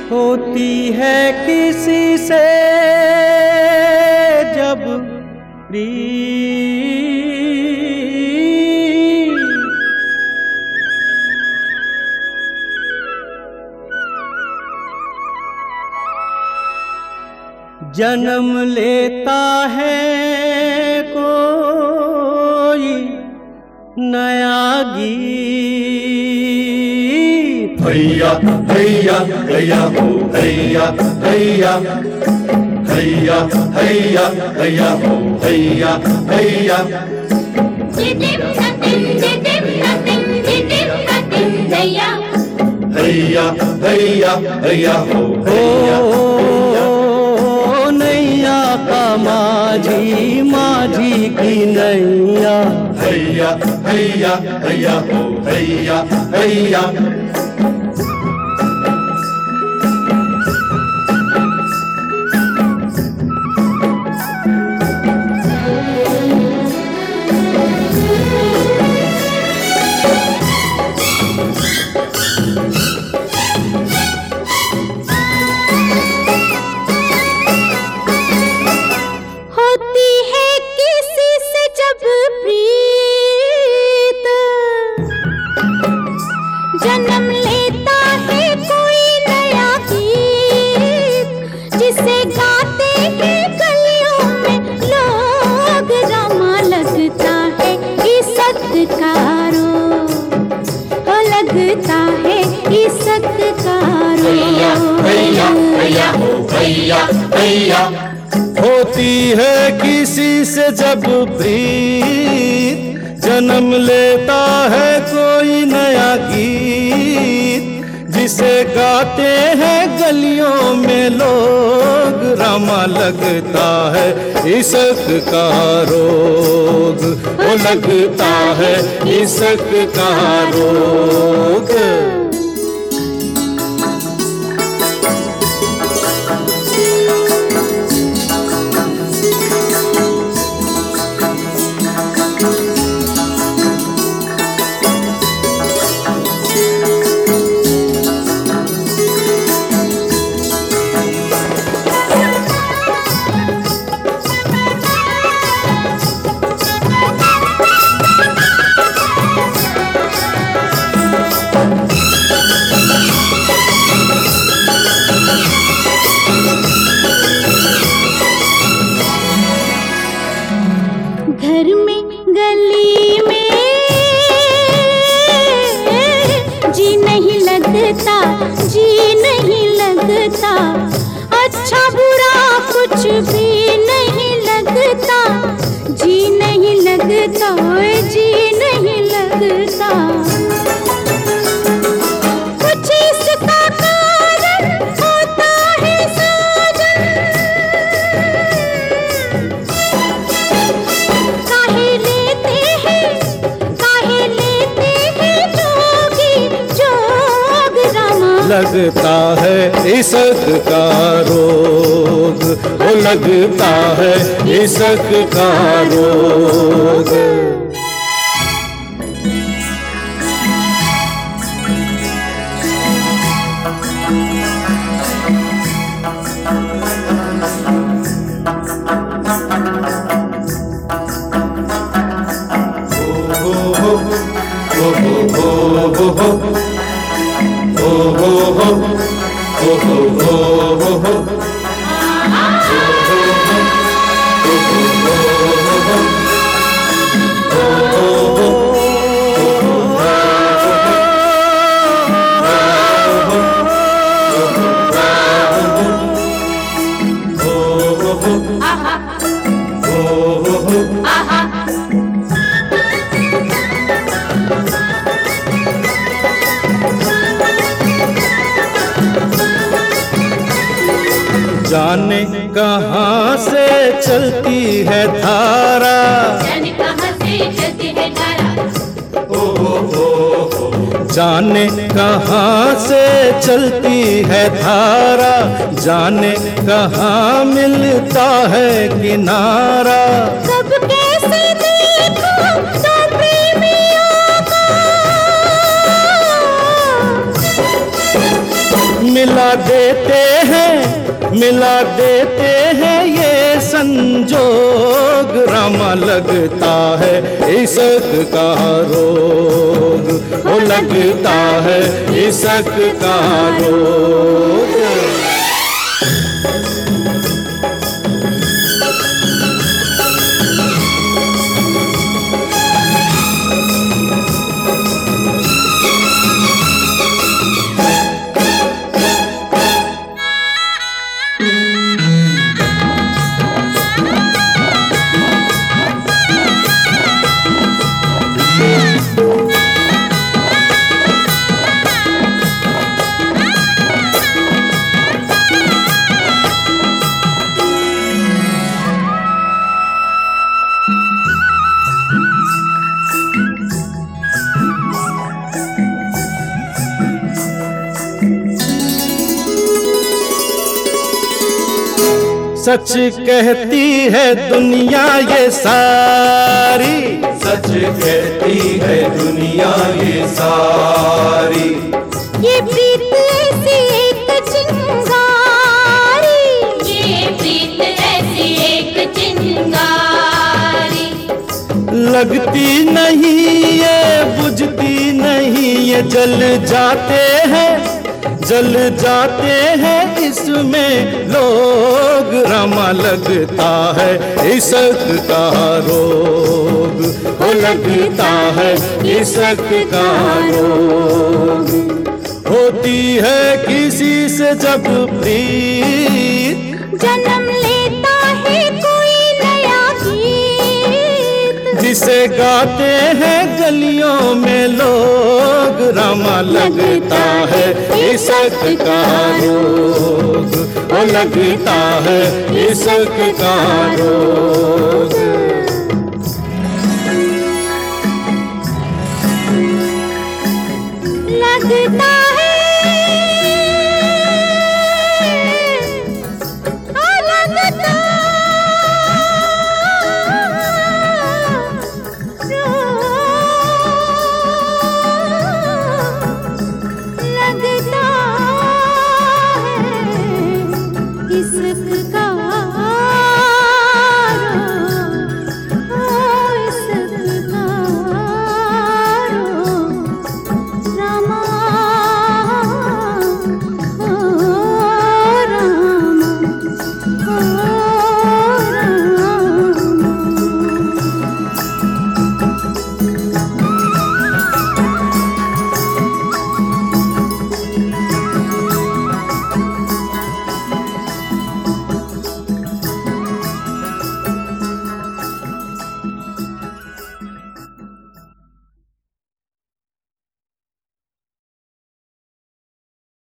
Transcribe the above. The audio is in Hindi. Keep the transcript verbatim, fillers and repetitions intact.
होती है किसी से जब प्रीत, जन्म लेता है कोई नया गीत। हैया हैया हैया हो हैया हैया हैया हैया हैया हो हैया हैया। जिदिम नदिम जिदिम नदिम जिदिम नदिम हैया हैया हैया हैया हो हैया। नैया का माझी माझी की नैया। हैया हैया हैया हो हैया हैया। होती है किसी से जब प्रीत, जन्म लेता है कोई नया गीत, जिसे गाते हैं गलियों में लोग। रमा लगता है इसक का रोग, ओ लगता है इसक का हैया हैया हैया हो हैया हैया। होती है किसी से जब प्रीत, जन्म लेता है कोई नया गीत, जिसे गाते हैं गलियों में लोग। रमा लगता है इश्क का रोग, वो लगता है इश्क का रोग। घर में गली में जी नहीं लगता, जी नहीं लगता। अच्छा बुरा कुछ भी नहीं लगता, जी नहीं लगता, ओए जी नहीं लगता। कुछ इसका कारण होता है साजन, काहे लेते हैं काहे लेते हैं जोगी जोग। रमा लगता है इश्क का रोग, वो लगता है इश्क का रोग। जाने कहाँ से चलती है धारा, जाने कहाँ से चलती है धारा। जाने कहाँ से चलती है धारा, जाने कहाँ मिलता है किनारा। कब कैसे देखो तो प्रेमियों को मिला देते हैं मिला देते हैं ये संजोग, रामा लगता है इश्क का रोग, वो लगता है इश्क का रोग। सच कहती है दुनिया ये सारी, सच कहती है दुनिया ये सारी, ये प्रीत ऐसी एक चिंगारी, ये प्रीत ऐसी एक चिंगारी, लगती नहीं ये बुझती नहीं ये, जल जाते हैं जल जाते हैं इसमें लोग, रामा लगता है इश्क का रोग, वो लगता है इश्क का रोग। होती है किसी से जब प्रीत, जन्म लेता है कोई नया गीत, जिसे गाते हैं गलियों में लोग, रामा लगता है इश्क का रोग, वो लगता है इश्क का रोग। लगता